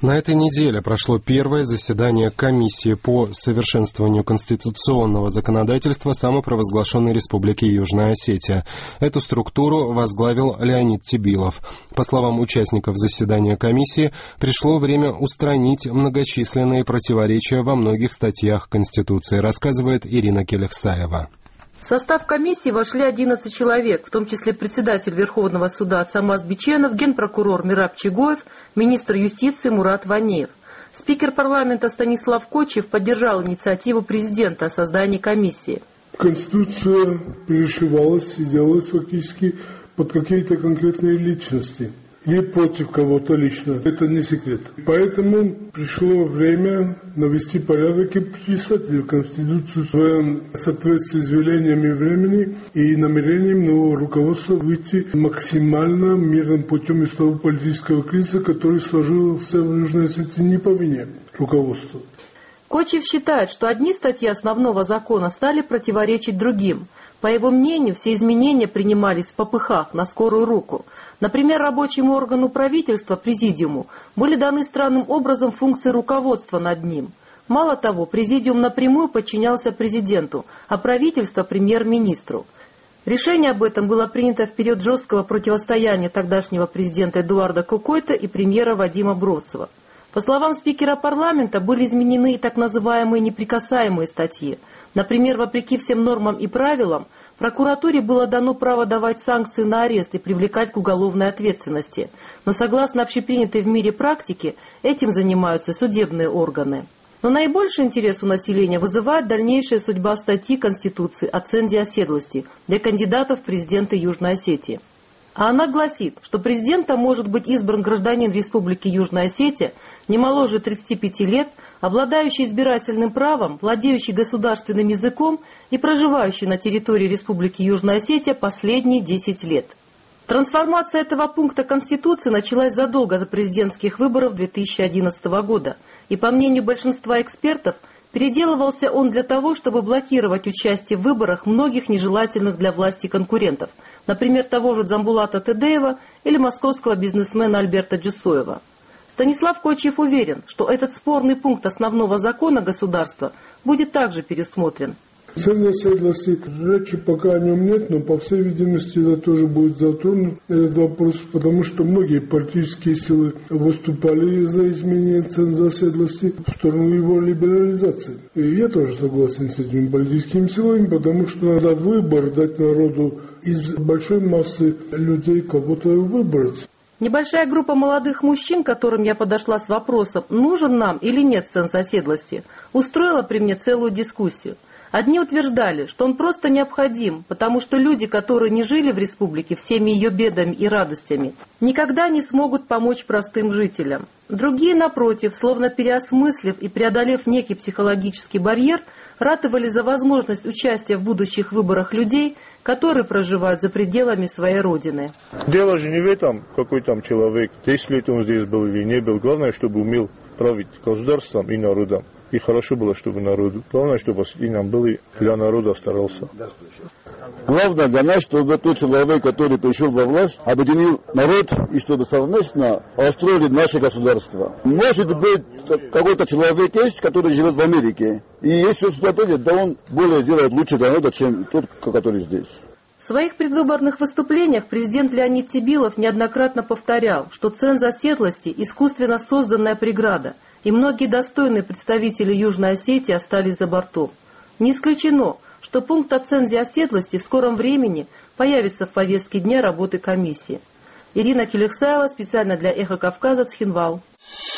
На этой неделе прошло первое заседание комиссии по совершенствованию конституционного законодательства самопровозглашенной Республики Южная Осетия. Эту структуру возглавил Леонид Тебилов. По словам участников заседания комиссии, пришло время устранить многочисленные противоречия во многих статьях Конституции, рассказывает Ирина Келехсаева. В состав комиссии вошли 11 человек, в том числе председатель Верховного суда Самаз Биченов, генпрокурор Мираб Чигоев, министр юстиции Мурат Ванеев. Спикер парламента Станислав Кочев поддержал инициативу президента о создании комиссии. Конституция перешивалась и делалась фактически под какие-то конкретные личности. Или против кого-то лично. Это не секрет. Поэтому пришло время навести порядок и приписать Конституцию в соответствии с велениями времени и намерением нового руководства выйти максимально мирным путем из того политического кризиса, который сложился в Южной Осетии не по вине руководства. Кочев считает, что одни статьи основного закона стали противоречить другим. По его мнению, все изменения принимались в попыхах, на скорую руку. Например, рабочему органу правительства, президиуму, были даны странным образом функции руководства над ним. Мало того, президиум напрямую подчинялся президенту, а правительство – премьер-министру. Решение об этом было принято в период жесткого противостояния тогдашнего президента Эдуарда Кокойта и премьера Вадима Бродцева. По словам спикера парламента, были изменены и так называемые неприкасаемые статьи. Например, вопреки всем нормам и правилам, прокуратуре было дано право давать санкции на арест и привлекать к уголовной ответственности. Но согласно общепринятой в мире практике, этим занимаются судебные органы. Но наибольший интерес у населения вызывает дальнейшая судьба статьи Конституции о цензе оседлости для кандидатов в президенты Южной Осетии. А она гласит, что президентом может быть избран гражданин Республики Южная Осетия не моложе 35 лет, обладающий избирательным правом, владеющий государственным языком и проживающий на территории Республики Южная Осетия последние 10 лет. Трансформация этого пункта Конституции началась задолго до президентских выборов 2011 года, и, по мнению большинства экспертов, переделывался он для того, чтобы блокировать участие в выборах многих нежелательных для власти конкурентов, например, того же Дзамбулата Тедеева или московского бизнесмена Альберта Джусоева. Станислав Кочев уверен, что этот спорный пункт основного закона государства будет также пересмотрен. Ценз оседлости, речи пока о нем нет, но по всей видимости это тоже будет затронут этот вопрос, потому что многие политические силы выступали за изменение ценза оседлости в сторону его либерализации. И я тоже согласен с этими политическими силами, потому что надо выбор дать народу из большой массы людей кого-то выбрать. Небольшая группа молодых мужчин, к которым я подошла с вопросом, нужен нам или нет ценз оседлости, устроила при мне целую дискуссию. Одни утверждали, что он просто необходим, потому что люди, которые не жили в республике всеми ее бедами и радостями, никогда не смогут помочь простым жителям. Другие, напротив, словно переосмыслив и преодолев некий психологический барьер, ратовали за возможность участия в будущих выборах людей, которые проживают за пределами своей родины. Дело же не в этом, какой там человек, 10 лет он здесь был или не был. Главное, чтобы умел править государством и народом. И хорошо было, чтобы народу. Главное, чтобы осетинам был и для народа старался. Главное для нас, чтобы тот человек, который пришел во власть, объединил народ и чтобы совместно построили наше государство. Может быть, какой-то человек есть, который живет в Америке. И если он сюда придет, да он более делает лучше для народа, чем тот, который здесь. В своих предвыборных выступлениях президент Леонид Тебилов неоднократно повторял, что ценз оседлости – искусственно созданная преграда, и многие достойные представители Южной Осетии остались за бортом. Не исключено, что пункт о цензе оседлости в скором времени появится в повестке дня работы комиссии. Ирина Келехсаева, специально для «Эхо Кавказа», Цхинвал.